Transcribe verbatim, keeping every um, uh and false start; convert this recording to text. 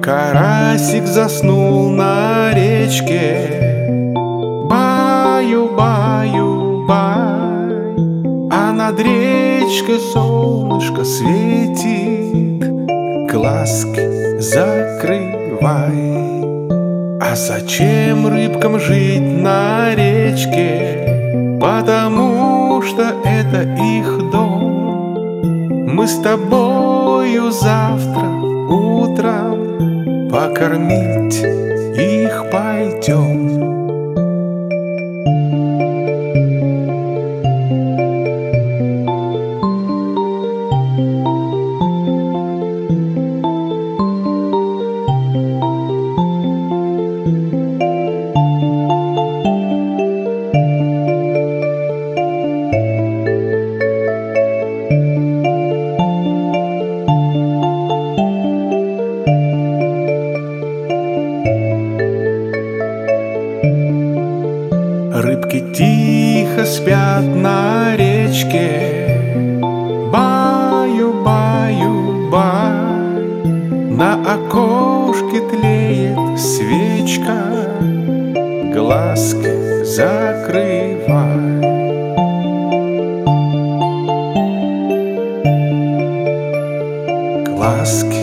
Карасик заснул на речке, баю-баю-бай, а над речкой солнышко светит, глазки закрывай. А зачем рыбкам жить на речке? Потому что это их дом. Мы с тобою завтра утром покормить их пойдем. Рыбки тихо спят на речке, баю-баю-бай, на окошке тлеет свечка, глазки закрывай. Глазки